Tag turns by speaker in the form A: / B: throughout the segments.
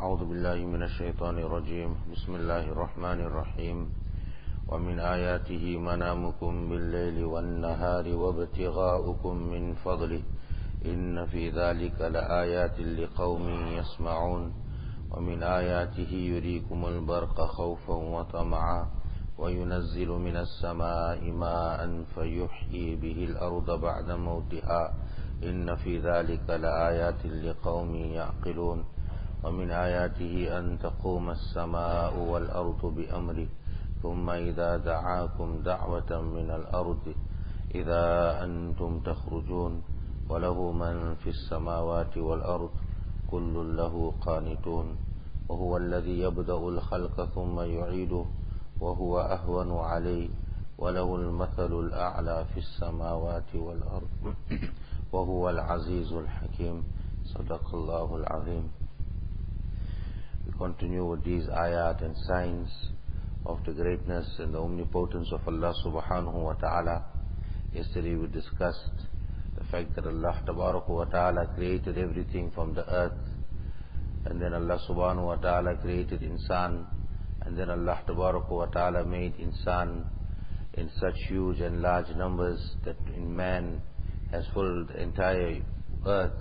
A: أعوذ بالله من الشيطان الرجيم بسم الله الرحمن الرحيم ومن آياته منامكم بالليل والنهار وابتغاؤكم من فضله إن في ذلك لآيات لقوم يسمعون ومن آياته يريكم البرق خوفا وطمعا وينزل من السماء ماء فيحيي به الأرض بعد موتها إن في ذلك لآيات لقوم يعقلون ومن آياته أن تقوم السماء والأرض بأمره ثم إذا دعاكم دعوة من الأرض إذا أنتم تخرجون وله من في السماوات والأرض كل له قانتون وهو الذي يبدأ الخلق ثم يعيده وهو أهون عليه وله المثل الأعلى في السماوات والأرض وهو العزيز الحكيم صدق الله العظيم. We continue with these ayat and signs of the greatness and the omnipotence of Allah subhanahu wa ta'ala. Yesterday we discussed the fact that Allah tabaraka wa ta'ala created everything from the earth, and then Allah subhanahu wa ta'ala created insan, and then Allah tabaraka wa ta'ala made insan in such huge and large numbers that in man has filled the entire earth.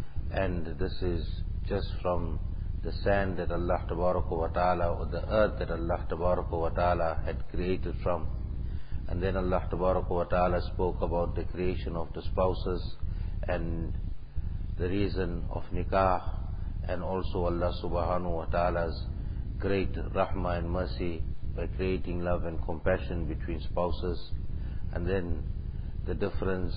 A: And this is just from the sand that Allah tabaraka wa ta'ala, or the earth that Allah tabaraka wa ta'ala had created from. And then Allah tabaraka wa ta'ala spoke about the creation of the spouses and the reason of nikah, and also Allah subhanahu wa ta'ala's great rahmah and mercy by creating love and compassion between spouses. And then the difference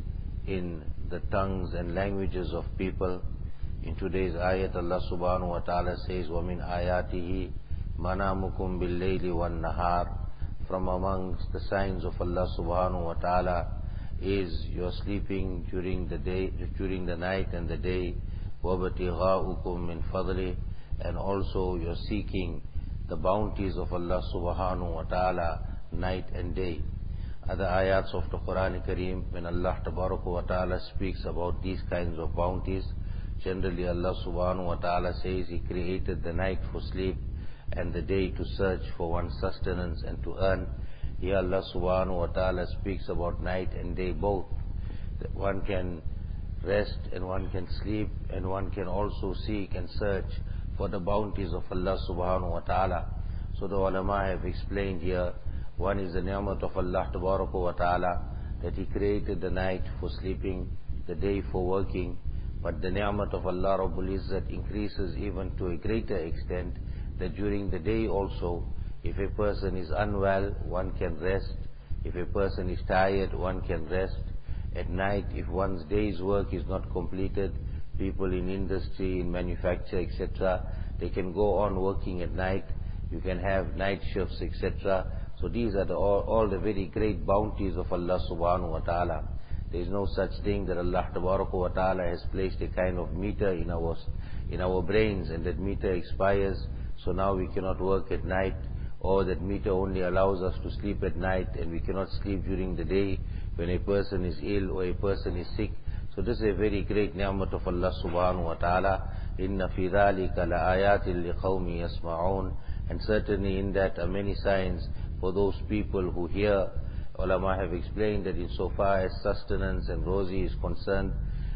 A: in the tongues and languages of people. In today's ayat, Allah subhanahu wa ta'ala says, وَمِنْ آيَاتِهِ مَنَامُكُمْ بِاللَّيْلِ وَالنَّهَارِ. From amongst the signs of Allah subhanahu wa ta'ala is your sleeping during the day, during the night and the day, وَابْتِغَاؤُكُمْ مِنْ فَضْلِهِ, and also your seeking the bounties of Allah subhanahu wa ta'ala night and day. Other ayats of the Quran Kareem, when Allah tabaraka wa ta'ala speaks about these kinds of bounties, generally Allah subhanahu wa ta'ala says He created the night for sleep and the day to search for one's sustenance and to earn. Here Allah subhanahu wa ta'ala speaks about night and day both. That one can rest and one can sleep, and one can also seek and search for the bounties of Allah subhanahu wa ta'ala. So the ulama have explained here, one is the ni'mat of Allah tabaraka wa ta'ala, that He created the night for sleeping, the day for working. But the ni'mat of Allah Rabbul Izzat increases even to a greater extent, that during the day also, if a person is unwell, one can rest. If a person is tired, one can rest. At night, if one's day's work is not completed, people in industry, in manufacture, etc., they can go on working at night. You can have night shifts, etc. So these are all the very great bounties of Allah subhanahu wa ta'ala. There is no such thing that Allah tabaraka wa ta'ala has placed a kind of meter in our brains, and that meter expires, so now we cannot work at night, or that meter only allows us to sleep at night and we cannot sleep during the day when a person is ill or a person is sick. So this is a very great ni'mat of Allah subhanahu wa ta'ala. Inna fi dhalika la ayatin liqawmi yasma'un. And certainly in that are many signs for those people who hear. Ulama have explained that insofar as sustenance and rosy is concerned,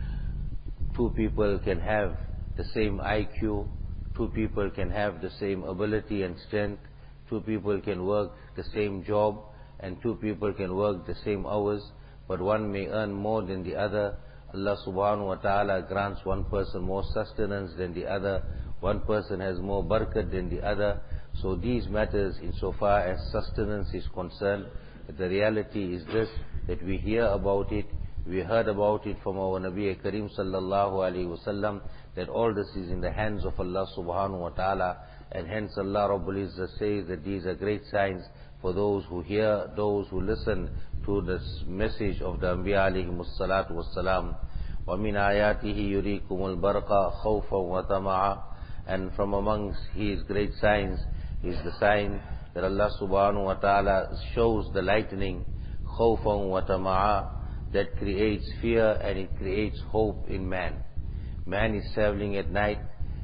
A: two people can have the same IQ, two people can have the same ability and strength, two people can work the same job, and two people can work the same hours, but one may earn more than the other. Allah subhanahu wa ta'ala grants one person more sustenance than the other, one person has more barakat than the other. So these matters, insofar as sustenance is concerned, the reality is this, that we hear about it, we heard about it from our Nabi Kareem sallallahu alayhi wa sallam, that all this is in the hands of Allah subhanahu wa ta'ala, and hence Allah Rabbul Izzah says that these are great signs for those who hear, those who listen to this message of the Anbiya alayhimus salatu wassalam. وَمِنْ آيَاتِهِ يُرِيكُمُ الْبَرْقَ خَوْفًا وَطَمَعًا. And from amongst His great signs is the sign that Allah subhanahu wa ta'ala shows the lightning, khawfan wa tama'a, that creates fear and it creates hope in man. Man is traveling at night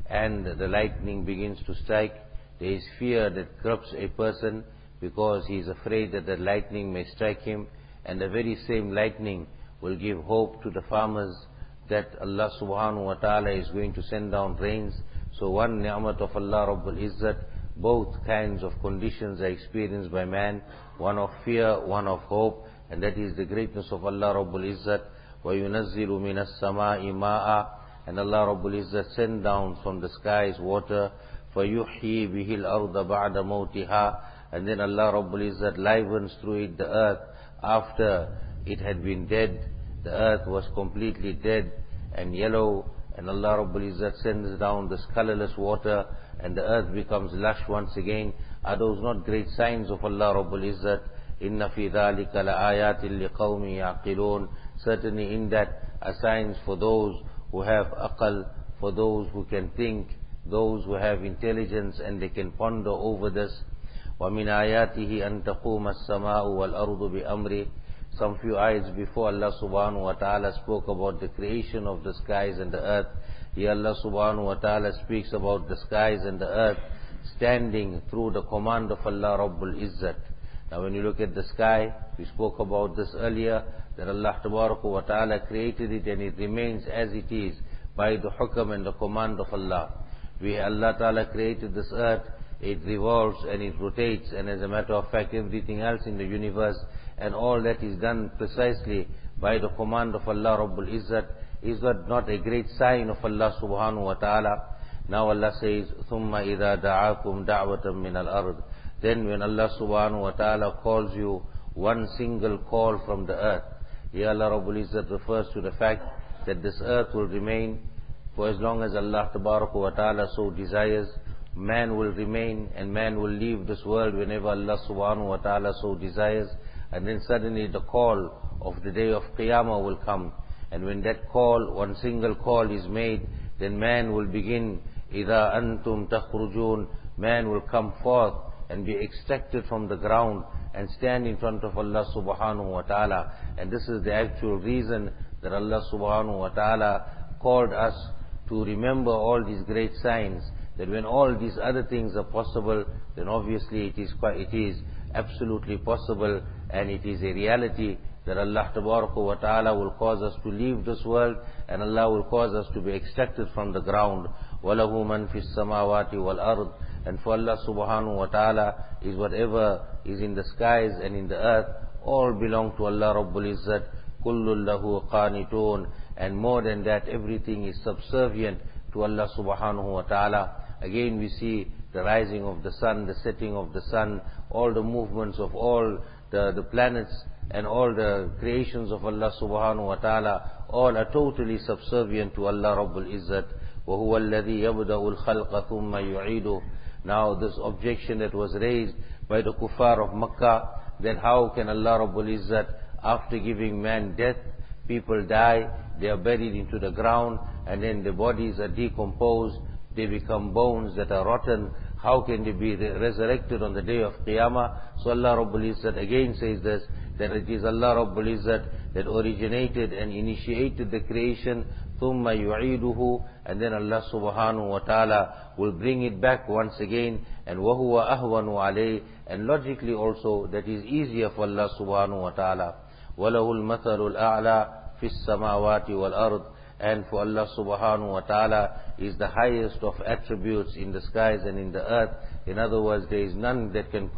A: and the lightning begins to strike, there is fear that grips a person because he is afraid that the lightning may strike him, and the very same lightning will give hope to the farmers that Allah subhanahu wa ta'ala is going to send down rains. So one ni'mat of Allah Rabbul Izzat, both kinds of conditions are experienced by man, one of fear, one of hope, and that is the greatness of Allah Rabbul Izzat. وَيُنَزِّلُ مِنَ السَّمَاءِ مَاءً, and Allah Rabbul Izzat send down from the skies water, فَيُحْيِي بِهِ الْأَرْضَ بَعْدَ مَوْتِهَا, and then Allah Rabbul Izzat livens through it the earth after it had been dead. The earth was completely dead and yellow, and Allah Rabbul Izzat sends down this colorless water, and the earth becomes lush once again. Are those not great signs of Allah Rabbul Izzat? Inna fi dhalika la'ayatin liqawmi ya'qilun. Certainly in that are signs for those who have aqal, for those who can think, those who have intelligence and they can ponder over this. وَمِنْ آيَاتِهِ أَن تَقُومَ السَّمَاءُ وَالْأَرْضُ بِأَمْرِهِ. Some few ayats before, Allah subhanahu wa ta'ala spoke about the creation of the skies and the earth. Here Allah subhanahu wa ta'ala speaks about the skies and the earth standing through the command of Allah Rabbul Izzat. Now when you look at the sky, we spoke about this earlier, that Allah Tabaraka wa ta'ala created it and it remains as it is by the hukam and the command of Allah. Allah Ta'ala created this earth, it revolves and it rotates, and as a matter of fact everything else in the universe, and all that is done precisely by the command of Allah Rabbul Izzat. Is that not a great sign of Allah subhanahu wa ta'ala? Now Allah says, ثُمَّ إِذَا دَعَاكُمْ دَعْوَةً مِّنَ الْأَرْضِ. Then when Allah subhanahu wa ta'ala calls you one single call from the earth, here Allah Rabbul Izzat refers to the fact that this earth will remain for as long as Allah Tabaraka wa ta'ala so desires. Man will remain and man will leave this world whenever Allah subhanahu wa ta'ala so desires. And then suddenly the call of the day of Qiyamah will come. And when that call, one single call is made, then man will begin, إِذَا أَنْتُمْ تَخْرُجُونَ. Man will come forth and be extracted from the ground and stand in front of Allah subhanahu wa ta'ala. And this is the actual reason that Allah subhanahu wa ta'ala called us to remember all these great signs, that when all these other things are possible, then obviously it is absolutely possible, and it is a reality that Allah Tabaraka wa ta'ala will cause us to leave this world, and Allah will cause us to be extracted from the ground. وَلَهُ مَنْ فِي السَّمَاوَاتِ وَالْأَرْضِ. And for Allah subhanahu wa ta'ala is whatever is in the skies and in the earth, all belong to Allah Rabbul Izzat. كُلُّ لَهُ قَانِتُونَ. And more than that, everything is subservient to Allah subhanahu wa ta'ala. Again we see the rising of the sun, the setting of the sun, all the movements of all the planets and all the creations of Allah subhanahu wa ta'ala, all are totally subservient to Allah Rabbul Izzat. وَهُوَ الَّذِي يَبْدَأُ الْخَلْقَ ثُمَّ يُعِيدُهُ. Now this objection that was raised by the kuffar of Makkah, that how can Allah Rabbul Izzat, after giving man death, people die, they are buried into the ground, and then the bodies are decomposed, they become bones that are rotten. How can they be resurrected on the day of Qiyamah? So Allah Rabbul Izzat again says this, that it is Allah Rabbul Izzat that originated and initiated the creation, ثُمَّ يُعِيدُهُ, and then Allah subhanahu wa ta'ala will bring it back once again, and وَهُوَ أَهْوَنُ عَلَيْهِ, and logically also that is easier for Allah subhanahu wa ta'ala. وَلَهُ الْمَثَلُ الْأَعْلَى فِي السَّمَاوَاتِ وَالْأَرْضِ. And for Allah subhanahu wa ta'ala is the highest of attributes in the skies and in the earth. In other words, there is none that can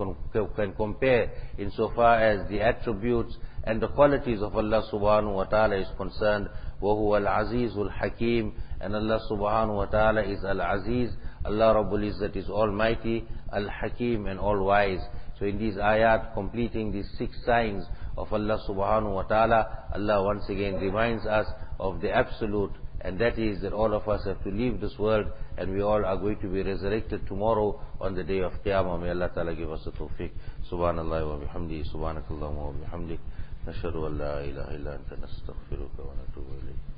A: compare insofar as the attributes and the qualities of Allah subhanahu wa ta'ala is concerned. وَهُوَ الْعَزِيزُ الْحَكِيمُ. And Allah subhanahu wa ta'ala is Al-Aziz. Allah Rabbul Izzat is Almighty, Al-Hakim, and All-Wise. So in these ayat, completing these 6 signs of Allah subhanahu wa ta'ala, Allah once again reminds us of the absolute, and that is that all of us have to leave this world, and we all are going to be resurrected tomorrow on the day of Qiyamah. May Allah ta'ala give us the tawfiq. Subhanallah wa bihamdi, subhanakallahumma wa bihamdik, nashhadu an la ilaha illa anta nastaghfiruka wa natubu ilayk.